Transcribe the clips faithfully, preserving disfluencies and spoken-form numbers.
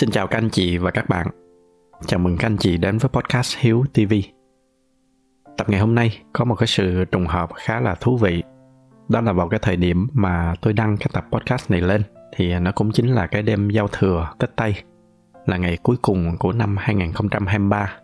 Xin chào các anh chị và các bạn. Chào mừng các anh chị đến với podcast Hiếu ti vi. Tập ngày hôm nay có một cái sự trùng hợp khá là thú vị. Đó là vào cái thời điểm mà tôi đăng cái tập podcast này lên thì nó cũng chính là cái đêm giao thừa Tết Tây, là ngày cuối cùng của năm hai không hai ba.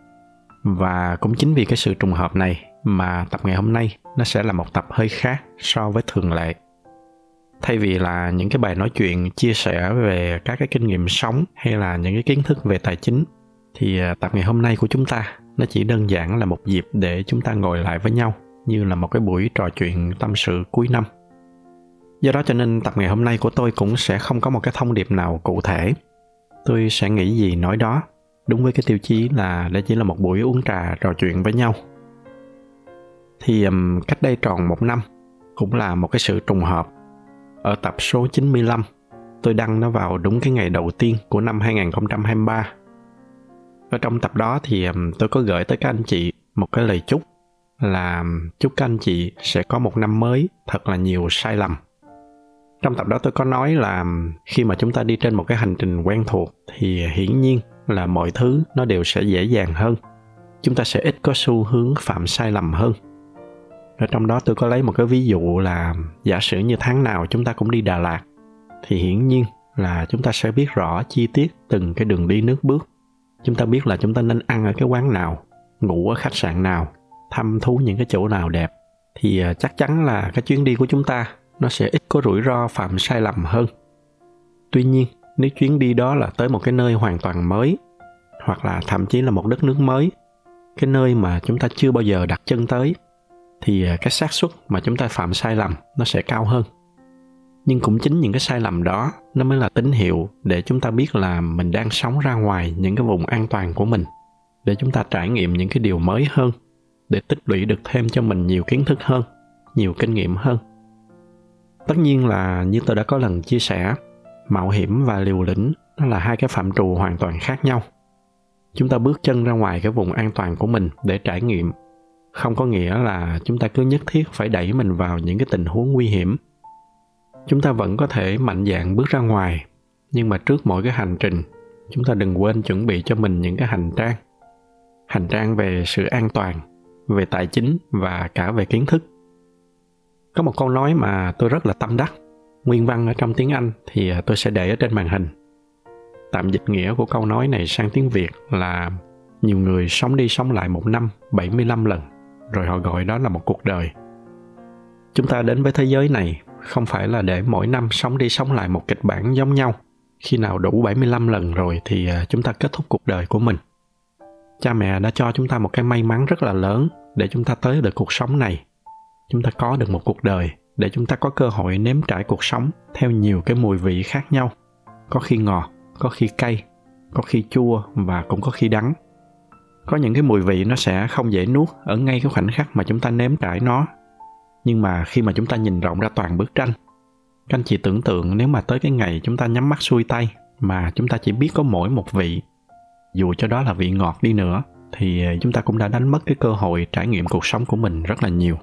Và cũng chính vì cái sự trùng hợp này mà tập ngày hôm nay nó sẽ là một tập hơi khác so với thường lệ. Thay vì là những cái bài nói chuyện chia sẻ về các cái kinh nghiệm sống hay là những cái kiến thức về tài chính, thì tập ngày hôm nay của chúng ta nó chỉ đơn giản là một dịp để chúng ta ngồi lại với nhau như là một cái buổi trò chuyện tâm sự cuối năm. Do đó cho nên tập ngày hôm nay của tôi cũng sẽ không có một cái thông điệp nào cụ thể. Tôi sẽ nghĩ gì nói đó, đúng với cái tiêu chí là đây chỉ là một buổi uống trà trò chuyện với nhau. Thì um, cách đây tròn một năm, cũng là một cái sự trùng hợp. Ở tập số chín mươi lăm, tôi đăng nó vào đúng cái ngày đầu tiên của năm hai không hai ba. Ở trong tập đó thì um, tôi có gửi tới các anh chị một cái lời chúc là chúc các anh chị sẽ có một năm mới thật là nhiều sai lầm. Trong tập đó tôi có nói là khi mà chúng ta đi trên một cái hành trình quen thuộc thì hiển nhiên là mọi thứ nó đều sẽ dễ dàng hơn. Chúng ta sẽ ít có xu hướng phạm sai lầm hơn. Ở trong đó tôi có lấy một cái ví dụ là giả sử như tháng nào chúng ta cũng đi Đà Lạt, thì hiển nhiên là chúng ta sẽ biết rõ chi tiết từng cái đường đi nước bước. Chúng ta biết là chúng ta nên ăn ở cái quán nào, ngủ ở khách sạn nào, thăm thú những cái chỗ nào đẹp. Thì chắc chắn là cái chuyến đi của chúng ta nó sẽ ít có rủi ro phạm sai lầm hơn. Tuy nhiên, nếu chuyến đi đó là tới một cái nơi hoàn toàn mới, hoặc là thậm chí là một đất nước mới, cái nơi mà chúng ta chưa bao giờ đặt chân tới, thì cái xác suất mà chúng ta phạm sai lầm nó sẽ cao hơn. Nhưng cũng chính những cái sai lầm đó nó mới là tín hiệu để chúng ta biết là mình đang sống ra ngoài những cái vùng an toàn của mình, để chúng ta trải nghiệm những cái điều mới hơn, để tích lũy được thêm cho mình nhiều kiến thức hơn, nhiều kinh nghiệm hơn. Tất nhiên là như tôi đã có lần chia sẻ, mạo hiểm và liều lĩnh nó là hai cái phạm trù hoàn toàn khác nhau. Chúng ta bước chân ra ngoài cái vùng an toàn của mình để trải nghiệm, không có nghĩa là chúng ta cứ nhất thiết phải đẩy mình vào những cái tình huống nguy hiểm. Chúng ta vẫn có thể mạnh dạn bước ra ngoài, nhưng mà trước mỗi cái hành trình, chúng ta đừng quên chuẩn bị cho mình những cái hành trang. Hành trang về sự an toàn, về tài chính và cả về kiến thức. Có một câu nói mà tôi rất là tâm đắc, nguyên văn ở trong tiếng Anh thì tôi sẽ để ở trên màn hình. Tạm dịch nghĩa của câu nói này sang tiếng Việt là nhiều người sống đi sống lại một năm bảy mươi lăm lần, rồi họ gọi đó là một cuộc đời. Chúng ta đến với thế giới này không phải là để mỗi năm sống đi sống lại một kịch bản giống nhau. Khi nào đủ bảy mươi lăm lần rồi thì chúng ta kết thúc cuộc đời của mình. Cha mẹ đã cho chúng ta một cái may mắn rất là lớn để chúng ta tới được cuộc sống này. Chúng ta có được một cuộc đời để chúng ta có cơ hội nếm trải cuộc sống theo nhiều cái mùi vị khác nhau. Có khi ngọt, có khi cay, có khi chua và cũng có khi đắng. Có những cái mùi vị nó sẽ không dễ nuốt ở ngay cái khoảnh khắc mà chúng ta nếm trải nó. Nhưng mà khi mà chúng ta nhìn rộng ra toàn bức tranh, các anh chị tưởng tượng nếu mà tới cái ngày chúng ta nhắm mắt xuôi tay mà chúng ta chỉ biết có mỗi một vị, dù cho đó là vị ngọt đi nữa, thì chúng ta cũng đã đánh mất cái cơ hội trải nghiệm cuộc sống của mình rất là nhiều.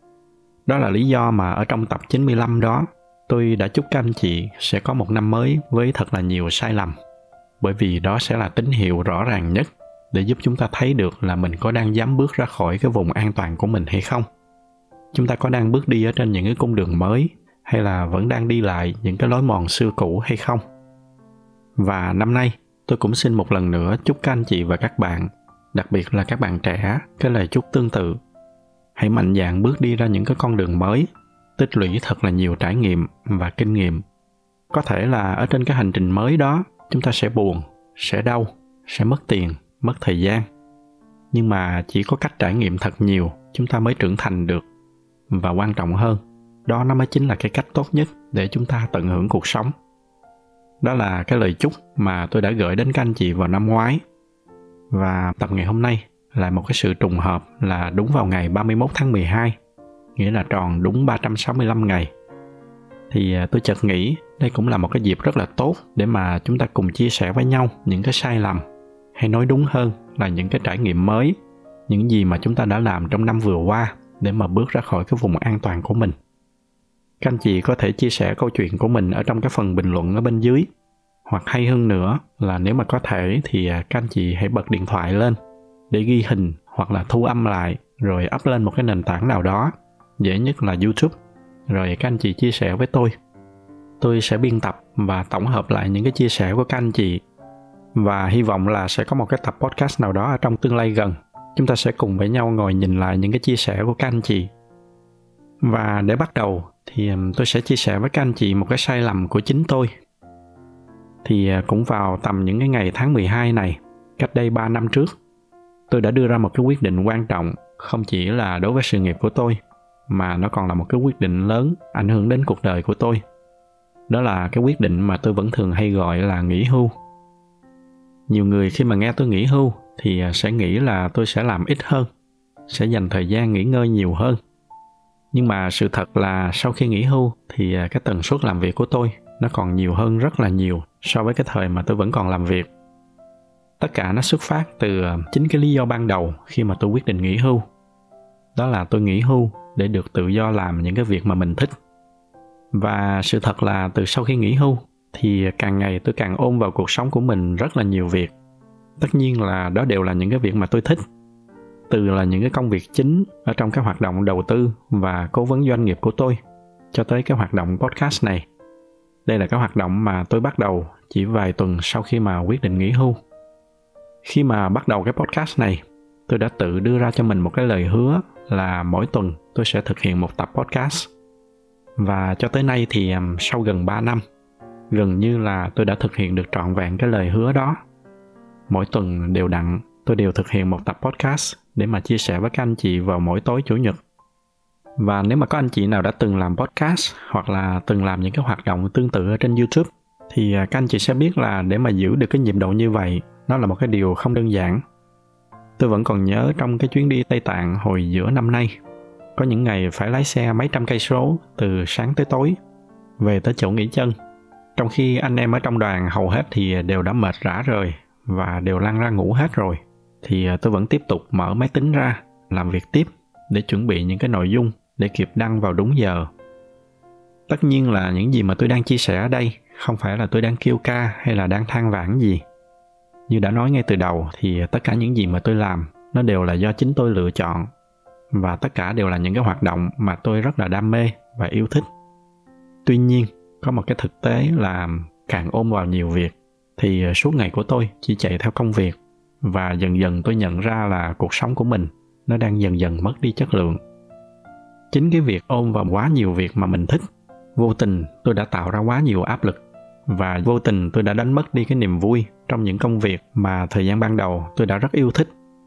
Đó là lý do mà ở trong tập chín mươi lăm đó, tôi đã chúc các anh chị sẽ có một năm mới với thật là nhiều sai lầm. Bởi vì đó sẽ là tín hiệu rõ ràng nhất để giúp chúng ta thấy được là mình có đang dám bước ra khỏi cái vùng an toàn của mình hay không. Chúng ta có đang bước đi ở trên những cái cung đường mới, hay là vẫn đang đi lại những cái lối mòn xưa cũ hay không. Và năm nay, tôi cũng xin một lần nữa chúc các anh chị và các bạn, đặc biệt là các bạn trẻ, cái lời chúc tương tự. Hãy mạnh dạn bước đi ra những cái con đường mới, tích lũy thật là nhiều trải nghiệm và kinh nghiệm. Có thể là ở trên cái hành trình mới đó, chúng ta sẽ buồn, sẽ đau, sẽ mất tiền, mất thời gian. Nhưng mà chỉ có cách trải nghiệm thật nhiều, chúng ta mới trưởng thành được. Và quan trọng hơn, đó nó mới chính là cái cách tốt nhất để chúng ta tận hưởng cuộc sống. Đó là cái lời chúc mà tôi đã gửi đến các anh chị vào năm ngoái. Và tập ngày hôm nay là một cái sự trùng hợp là đúng vào ngày ba mươi mốt tháng mười hai, nghĩa là tròn đúng ba trăm sáu mươi lăm ngày. Thì tôi chợt nghĩ đây cũng là một cái dịp rất là tốt để mà chúng ta cùng chia sẻ với nhau những cái sai lầm, hay nói đúng hơn là những cái trải nghiệm mới, những gì mà chúng ta đã làm trong năm vừa qua để mà bước ra khỏi cái vùng an toàn của mình. Các anh chị có thể chia sẻ câu chuyện của mình ở trong cái phần bình luận ở bên dưới. hoặc hay hơn nữa là nếu mà có thể thì các anh chị hãy bật điện thoại lên để ghi hình hoặc là thu âm lại rồi up lên một cái nền tảng nào đó, dễ nhất là YouTube, rồi các anh chị chia sẻ với tôi. Tôi sẽ biên tập và tổng hợp lại những cái chia sẻ của các anh chị, và hy vọng là sẽ có một cái tập podcast nào đó ở trong tương lai gần. Chúng ta sẽ cùng với nhau ngồi nhìn lại những cái chia sẻ của các anh chị. Và để bắt đầu thì tôi sẽ chia sẻ với các anh chị một cái sai lầm của chính tôi. Thì cũng vào tầm những cái ngày tháng mười hai này, cách đây ba năm trước, tôi đã đưa ra một cái quyết định quan trọng, không chỉ là đối với sự nghiệp của tôi, mà nó còn là một cái quyết định lớn ảnh hưởng đến cuộc đời của tôi. Đó là cái quyết định mà tôi vẫn thường hay gọi là nghỉ hưu. Nhiều người khi mà nghe tôi nghỉ hưu thì sẽ nghĩ là tôi sẽ làm ít hơn, sẽ dành thời gian nghỉ ngơi nhiều hơn. Nhưng mà sự thật là sau khi nghỉ hưu thì cái tần suất làm việc của tôi nó còn nhiều hơn rất là nhiều so với cái thời mà tôi vẫn còn làm việc. Tất cả nó xuất phát từ chính cái lý do ban đầu khi mà tôi quyết định nghỉ hưu. Đó là tôi nghỉ hưu để được tự do làm những cái việc mà mình thích. Và sự thật là từ sau khi nghỉ hưu thì càng ngày tôi càng ôm vào cuộc sống của mình rất là nhiều việc. Tất nhiên là đó đều là những cái việc mà tôi thích. Từ là những cái công việc chính ở trong cái hoạt động đầu tư và cố vấn doanh nghiệp của tôi, cho tới cái hoạt động podcast này. Đây là cái hoạt động mà tôi bắt đầu chỉ vài tuần sau khi mà quyết định nghỉ hưu. Khi mà bắt đầu cái podcast này, tôi đã tự đưa ra cho mình một cái lời hứa là mỗi tuần tôi sẽ thực hiện một tập podcast. Và cho tới nay thì sau gần ba năm, gần như là tôi đã thực hiện được trọn vẹn cái lời hứa đó. Mỗi tuần đều đặn, tôi đều thực hiện một tập podcast để mà chia sẻ với các anh chị vào mỗi tối Chủ nhật. Và nếu mà có anh chị nào đã từng làm podcast hoặc là từng làm những cái hoạt động tương tự ở trên YouTube, thì các anh chị sẽ biết là để mà giữ được cái nhịp độ như vậy, nó là một cái điều không đơn giản. Tôi vẫn còn nhớ trong cái chuyến đi Tây Tạng hồi giữa năm nay, có những ngày phải lái xe mấy trăm cây số từ sáng tới tối về tới chỗ nghỉ chân. Trong khi anh em ở trong đoàn hầu hết thì đều đã mệt rã rời và đều lăn ra ngủ hết rồi, thì tôi vẫn tiếp tục mở máy tính ra, làm việc tiếp để chuẩn bị những cái nội dung để kịp đăng vào đúng giờ. Tất nhiên là những gì mà tôi đang chia sẻ ở đây không phải là tôi đang kêu ca hay là đang than vãn gì. Như đã nói ngay từ đầu thì tất cả những gì mà tôi làm nó đều là do chính tôi lựa chọn, và tất cả đều là những cái hoạt động mà tôi rất là đam mê và yêu thích. Tuy nhiên, có một cái thực tế là càng ôm vào nhiều việc thì suốt ngày của tôi chỉ chạy theo công việc, và dần dần tôi nhận ra là cuộc sống của mình nó đang dần dần mất đi chất lượng. Chính cái việc ôm vào quá nhiều việc mà mình thích, vô tình tôi đã tạo ra quá nhiều áp lực, và vô tình tôi đã đánh mất đi cái niềm vui trong những công việc mà thời gian ban đầu tôi đã rất yêu thích.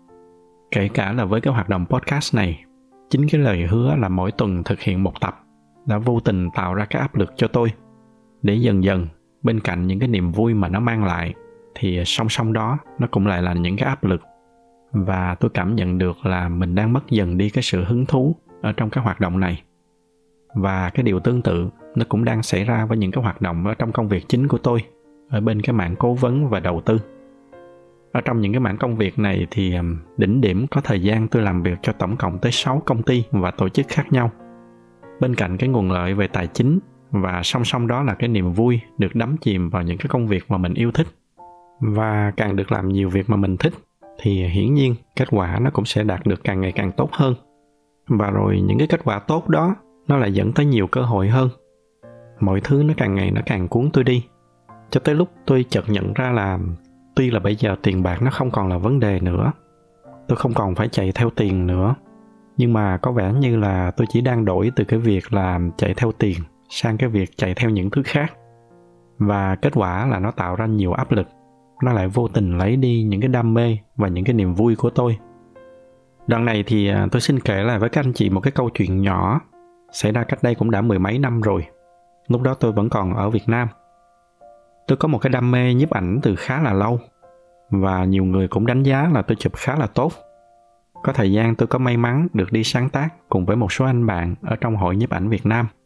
Kể cả là với cái hoạt động podcast này, chính cái lời hứa là mỗi tuần thực hiện một tập đã vô tình tạo ra cái áp lực cho tôi, để dần dần bên cạnh những cái niềm vui mà nó mang lại thì song song đó nó cũng lại là những cái áp lực. Và tôi cảm nhận được là mình đang mất dần đi cái sự hứng thú ở trong cái hoạt động này. Và cái điều tương tự nó cũng đang xảy ra với những cái hoạt động ở trong công việc chính của tôi, ở bên cái mảng cố vấn và đầu tư. Ở trong những cái mảng công việc này thì đỉnh điểm có thời gian tôi làm việc cho tổng cộng tới sáu công ty và tổ chức khác nhau. Bên cạnh cái nguồn lợi về tài chính, và song song đó là cái niềm vui được đắm chìm vào những cái công việc mà mình yêu thích. Và càng được làm nhiều việc mà mình thích thì hiển nhiên kết quả nó cũng sẽ đạt được càng ngày càng tốt hơn. Và rồi những cái kết quả tốt đó nó lại dẫn tới nhiều cơ hội hơn. Mọi thứ nó càng ngày nó càng cuốn tôi đi, cho tới lúc tôi chợt nhận ra là tuy là bây giờ tiền bạc nó không còn là vấn đề nữa, tôi không còn phải chạy theo tiền nữa, nhưng mà có vẻ như là tôi chỉ đang đổi từ cái việc là chạy theo tiền sang cái việc chạy theo những thứ khác. Và kết quả là nó tạo ra nhiều áp lực, nó lại vô tình lấy đi những cái đam mê và những cái niềm vui của tôi. Đoạn này thì tôi xin kể lại với các anh chị một cái câu chuyện nhỏ xảy ra cách đây cũng đã mười mấy năm rồi. Lúc đó tôi vẫn còn ở Việt Nam. Tôi có một cái đam mê nhiếp ảnh từ khá là lâu, và nhiều người cũng đánh giá là tôi chụp khá là tốt. Có thời gian tôi có may mắn được đi sáng tác cùng với một số anh bạn ở trong hội nhiếp ảnh Việt Nam.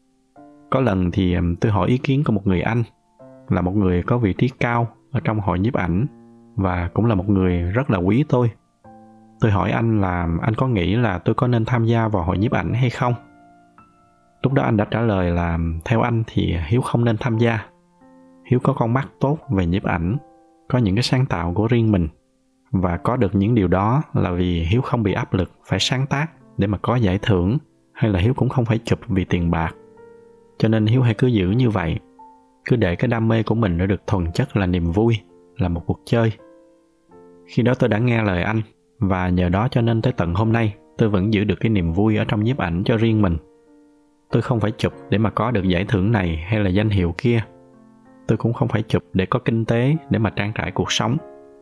Có lần thì tôi hỏi ý kiến của một người anh, là một người có vị trí cao ở trong hội nhiếp ảnh, và cũng là một người rất là quý tôi. Tôi hỏi anh là anh có nghĩ là tôi có nên tham gia vào hội nhiếp ảnh hay không? Lúc đó anh đã trả lời là theo anh thì Hiếu không nên tham gia. Hiếu có con mắt tốt về nhiếp ảnh, có những cái sáng tạo của riêng mình. Và có được những điều đó là vì Hiếu không bị áp lực phải sáng tác để mà có giải thưởng, hay là Hiếu cũng không phải chụp vì tiền bạc. Cho nên Hiếu hãy cứ giữ như vậy. Cứ để cái đam mê của mình nó được thuần chất là niềm vui, là một cuộc chơi. Khi đó tôi đã nghe lời anh, và nhờ đó cho nên tới tận hôm nay tôi vẫn giữ được cái niềm vui ở trong nhiếp ảnh cho riêng mình. Tôi không phải chụp để mà có được giải thưởng này hay là danh hiệu kia. Tôi cũng không phải chụp để có kinh tế, để mà trang trải cuộc sống.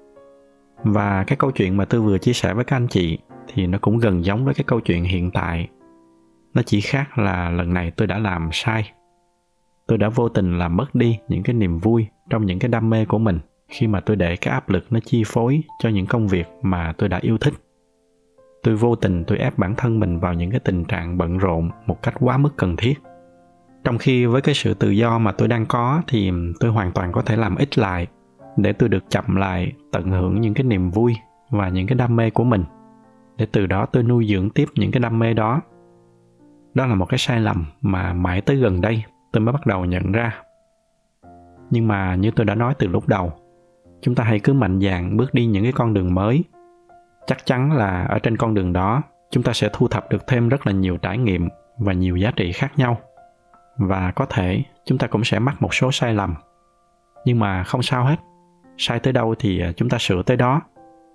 Và cái câu chuyện mà tôi vừa chia sẻ với các anh chị thì nó cũng gần giống với cái câu chuyện hiện tại. Nó chỉ khác là lần này tôi đã làm sai. Tôi đã vô tình làm mất đi những cái niềm vui trong những cái đam mê của mình khi mà tôi để cái áp lực nó chi phối cho những công việc mà tôi đã yêu thích. Tôi vô tình tôi ép bản thân mình vào những cái tình trạng bận rộn một cách quá mức cần thiết. Trong khi với cái sự tự do mà tôi đang có thì tôi hoàn toàn có thể làm ít lại để tôi được chậm lại, tận hưởng những cái niềm vui và những cái đam mê của mình, để từ đó tôi nuôi dưỡng tiếp những cái đam mê đó. Đó là một cái sai lầm mà mãi tới gần đây tôi mới bắt đầu nhận ra. Nhưng mà như tôi đã nói từ lúc đầu, chúng ta hãy cứ mạnh dạn bước đi những cái con đường mới. Chắc chắn là ở trên con đường đó, chúng ta sẽ thu thập được thêm rất là nhiều trải nghiệm và nhiều giá trị khác nhau. Và có thể chúng ta cũng sẽ mắc một số sai lầm. Nhưng mà không sao hết. Sai tới đâu thì chúng ta sửa tới đó.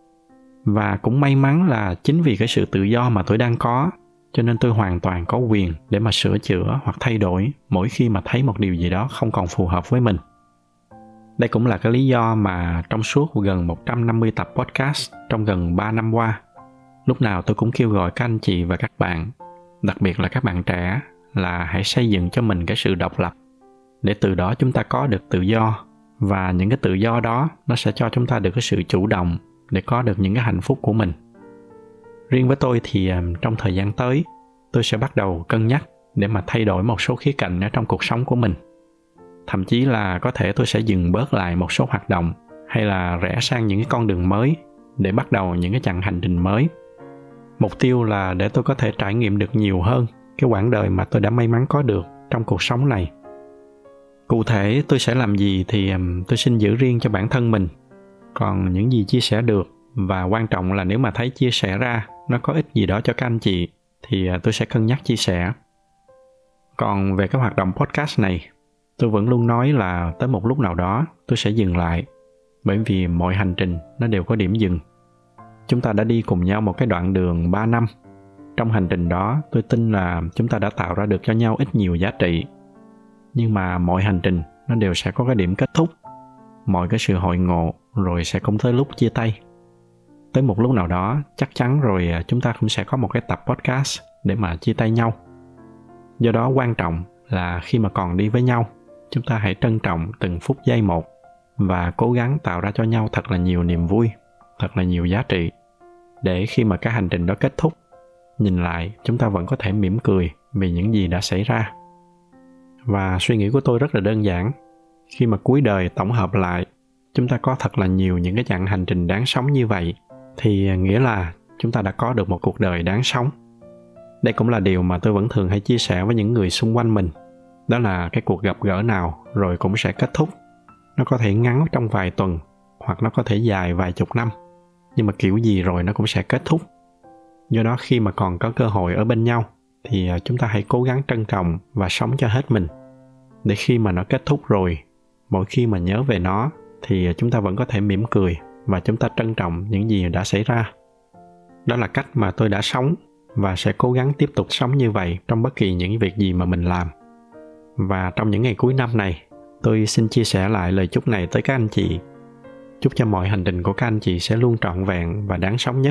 Và cũng may mắn là chính vì cái sự tự do mà tôi đang có, cho nên tôi hoàn toàn có quyền để mà sửa chữa hoặc thay đổi mỗi khi mà thấy một điều gì đó không còn phù hợp với mình. Đây cũng là cái lý do mà trong suốt gần một trăm năm mươi tập podcast trong gần ba năm qua, lúc nào tôi cũng kêu gọi các anh chị và các bạn, đặc biệt là các bạn trẻ, là hãy xây dựng cho mình cái sự độc lập, để từ đó chúng ta có được tự do, và những cái tự do đó nó sẽ cho chúng ta được cái sự chủ động để có được những cái hạnh phúc của mình. Riêng với tôi thì trong thời gian tới, tôi sẽ bắt đầu cân nhắc để mà thay đổi một số khía cạnh ở trong cuộc sống của mình. Thậm chí là có thể tôi sẽ dừng bớt lại một số hoạt động, hay là rẽ sang những cái con đường mới để bắt đầu những cái chặng hành trình mới. Mục tiêu là để tôi có thể trải nghiệm được nhiều hơn cái quãng đời mà tôi đã may mắn có được trong cuộc sống này. Cụ thể tôi sẽ làm gì thì tôi xin giữ riêng cho bản thân mình. Còn những gì chia sẻ được, và quan trọng là nếu mà thấy chia sẻ ra nó có ích gì đó cho các anh chị, thì tôi sẽ cân nhắc chia sẻ. Còn về cái hoạt động podcast này, tôi vẫn luôn nói là tới một lúc nào đó tôi sẽ dừng lại, bởi vì mọi hành trình nó đều có điểm dừng. Chúng ta đã đi cùng nhau một cái đoạn đường ba năm. Trong hành trình đó, tôi tin là chúng ta đã tạo ra được cho nhau ít nhiều giá trị. Nhưng mà mọi hành trình nó đều sẽ có cái điểm kết thúc. Mọi cái sự hội ngộ rồi sẽ cũng tới lúc chia tay. Tới một lúc nào đó, chắc chắn rồi chúng ta cũng sẽ có một cái tập podcast để mà chia tay nhau. Do đó quan trọng là khi mà còn đi với nhau, chúng ta hãy trân trọng từng phút giây một và cố gắng tạo ra cho nhau thật là nhiều niềm vui, thật là nhiều giá trị, để khi mà cái hành trình đó kết thúc, nhìn lại chúng ta vẫn có thể mỉm cười vì những gì đã xảy ra. Và suy nghĩ của tôi rất là đơn giản. Khi mà cuối đời tổng hợp lại, chúng ta có thật là nhiều những cái chặng hành trình đáng sống như vậy, thì nghĩa là chúng ta đã có được một cuộc đời đáng sống. Đây cũng là điều mà tôi vẫn thường hay chia sẻ với những người xung quanh mình. Đó là cái cuộc gặp gỡ nào rồi cũng sẽ kết thúc. Nó có thể ngắn trong vài tuần, hoặc nó có thể dài vài chục năm. Nhưng mà kiểu gì rồi nó cũng sẽ kết thúc. Do đó khi mà còn có cơ hội ở bên nhau, thì chúng ta hãy cố gắng trân trọng và sống cho hết mình. Để khi mà nó kết thúc rồi, mỗi khi mà nhớ về nó, thì chúng ta vẫn có thể mỉm cười và chúng ta trân trọng những gì đã xảy ra. Đó là cách mà tôi đã sống và sẽ cố gắng tiếp tục sống như vậy trong bất kỳ những việc gì mà mình làm. Và trong những ngày cuối năm này, tôi xin chia sẻ lại lời chúc này tới các anh chị. Chúc cho mọi hành trình của các anh chị sẽ luôn trọn vẹn và đáng sống nhất.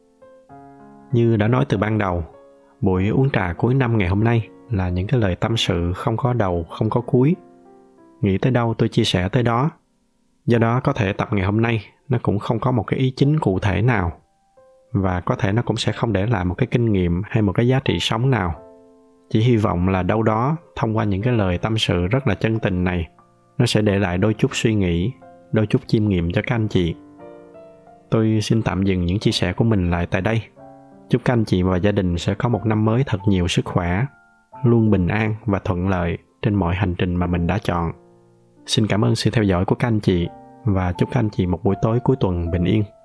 Như đã nói từ ban đầu, buổi uống trà cuối năm ngày hôm nay là những cái lời tâm sự không có đầu, không có cuối. Nghĩ tới đâu tôi chia sẻ tới đó. Do đó có thể tập ngày hôm nay nó cũng không có một cái ý chính cụ thể nào. Và có thể nó cũng sẽ không để lại một cái kinh nghiệm hay một cái giá trị sống nào. Chỉ hy vọng là đâu đó, thông qua những cái lời tâm sự rất là chân tình này, nó sẽ để lại đôi chút suy nghĩ, đôi chút chiêm nghiệm cho các anh chị. Tôi xin tạm dừng những chia sẻ của mình lại tại đây. Chúc các anh chị và gia đình sẽ có một năm mới thật nhiều sức khỏe, luôn bình an và thuận lợi trên mọi hành trình mà mình đã chọn. Xin cảm ơn sự theo dõi của các anh chị và chúc các anh chị một buổi tối cuối tuần bình yên.